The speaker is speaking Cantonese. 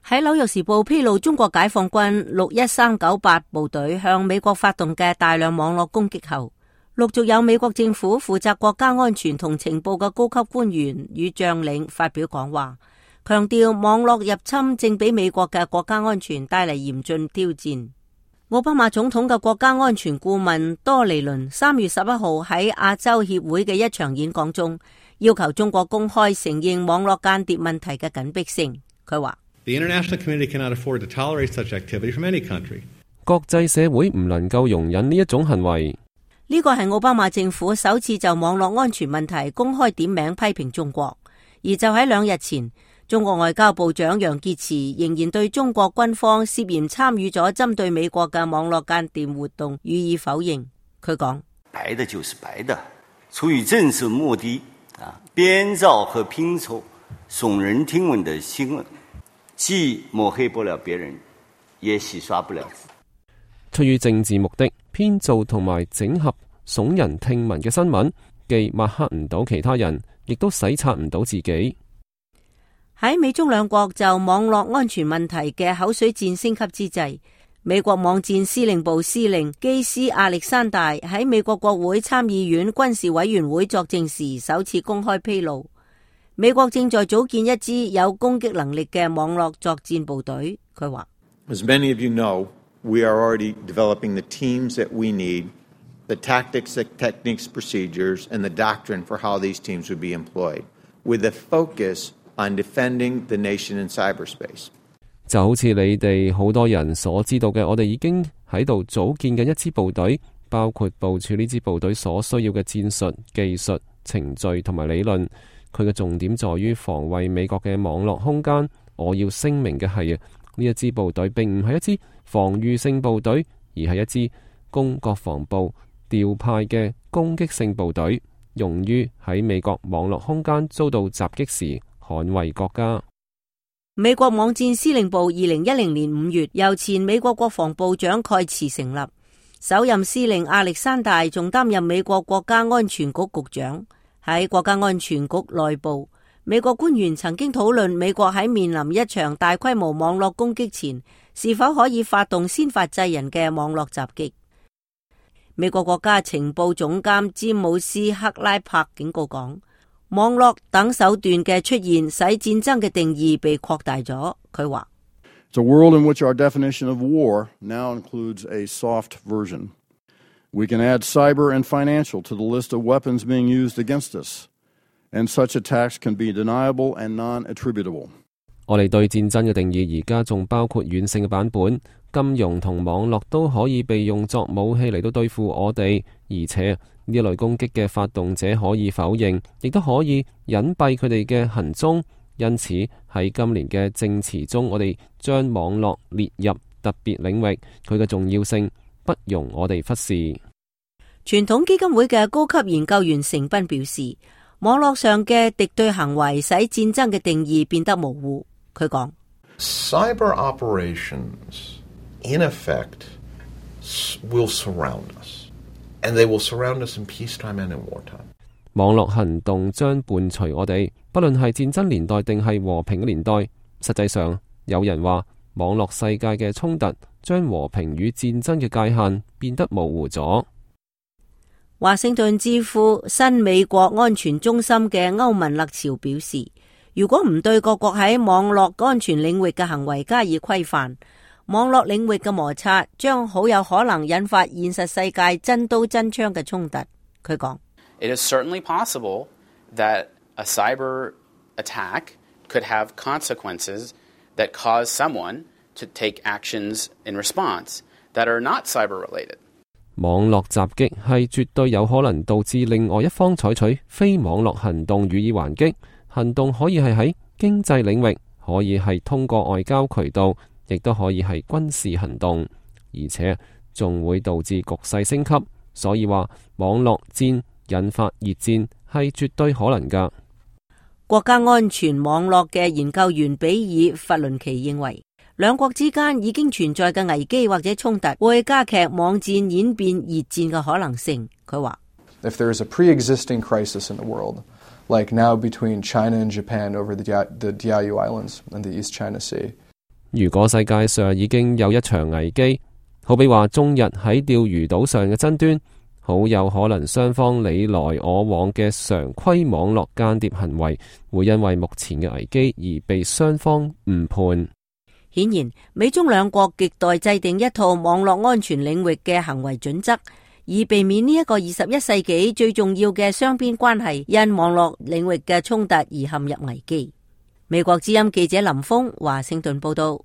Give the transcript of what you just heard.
喺紐約時報披露中國解放軍61398部隊向美國發動嘅大量網絡攻擊後，陸續有美國政府負責國家安全同情報嘅高級官員與將領發表講話，強調網絡入侵正俾美國嘅國家安全帶嚟嚴峻挑戰。奧巴馬總統嘅國家安全顧問多尼倫3月11號喺亞洲協會嘅一場演講中，要求中國公開承認網絡間諜問題嘅緊迫性。佢話 ：The international community cannot afford to tolerate such activity from any country. 國際社會唔能夠容忍呢一種行為。 呢個係奧巴馬政府首次就網絡安全問題公開點名批評中國，而就喺2日前，中國外交部長楊潔篪仍然對中國軍方涉嫌參與咗針對美國嘅網絡間諜活動予以否認。佢講： 白的就是白的，出於政治目的編造和拼湊聳人聽聞的新聞，既抹黑不了別人，也洗刷不了自己。 出於政治目的編造同埋整合聳人聽聞嘅新聞，既抹黑唔到其他人，亦都洗刷唔到自己。 喺美中兩國就網絡安全問題嘅口水戰升級之際，美國網戰司令部司令基斯亞歷山大喺美國國會參議院軍事委員會作證時首次公開披露，美國正在組建一支有攻擊能力嘅網絡作戰部隊。佢話 ：As many of you know, we are already developing the teams that we need, the tactics, the techniques, procedures, and the doctrine for how these teams would be employed, with a focus on defending the nation in cyberspace. 就好似你哋好多人所知道嘅，我哋已經喺度組建緊一支部隊，包括部署呢支部隊所需要嘅戰術、技術、程序同埋理論。佢嘅重點在於防衛美國嘅網絡空間。我要聲明嘅係呢一支部隊並唔係一支防禦性部隊，而係一支供國防部調派嘅攻擊性部隊，用於喺美國網絡空間遭到襲擊時捍衛國家。 美國網戰司令部2010年5月由前美國國防部長蓋茨成立，首任司令亞歷山大仲擔任美國國家安全局局長。喺國家安全局內部，美國官員曾經討論美國喺面臨一場大規模網絡攻擊前，是否可以發動先發制人嘅網絡襲擊。美國國家情報總監詹姆斯克拉柏警告講，網絡等手段嘅出現使戰爭嘅定義被擴大咗。佢話 ：It's a world in which our definition of war now includes a soft version. We can add cyber and financial to the list of weapons being used against us, and such attacks can be deniable and non-attributable. 我哋對戰爭嘅定義而家仲包括軟性嘅版本，金融同網絡都可以被用作武器嚟到對付我哋，而且呢一類攻擊嘅發動者可以否認，亦都可以隱蔽佢哋嘅行蹤。因此喺今年嘅證詞中，我哋將網絡列入特別領域，佢嘅重要性不容我哋忽視。 傳統基金會嘅高級研究員成斌表示，網絡上嘅敵對行為使戰爭嘅定義變得模糊。佢講 ：Cyber operations in effect will surround us, and they will surround us in peacetime and in wartime. 網絡行動將伴隨我哋，不論係戰爭年代定係和平嘅年代。實際上，有人話網絡世界嘅衝突將和平與戰爭嘅界限變得模糊咗。 華盛頓智庫新美國安全中心嘅歐文勒朝表示，如果唔對各國喺網絡安全領域嘅行為加以規範，網絡領域嘅摩擦將好有可能引發現實世界真刀真槍嘅衝突。佢講 ：It is certainly possible that a cyber attack could have consequences that cause someone to take actions in response that are not cyber related. 網絡襲擊係絕對有可能導致另外一方採取非網絡行動予以還擊。行動可以係喺經濟領域，可以係通過外交渠道，亦都可以係軍事行動，而且仲會導致局勢升級。所以話網絡戰引發熱戰係絕對可能㗎。 國家安全網絡嘅研究員比爾·弗倫奇認為，兩國之間已經存在嘅危機或者衝突會加劇網戰演變熱戰嘅可能性。佢話 ：If there is a pre-existing crisis in the world, like now between China and Japan over the Diaoyu Islands and the East China Sea. 如果世界上已經有一場危機，好比話中日喺釣魚島上嘅爭端，好有可能雙方你來我往嘅常規網絡間諜行為會因為目前嘅危機而被雙方誤判。 顯然，美中兩國亟待制定一套網絡安全領域嘅行為準則，以避免呢一個21世紀最重要嘅雙邊關係因網絡領域嘅衝突而陷入危機。美國之音記者林峰華盛頓報道。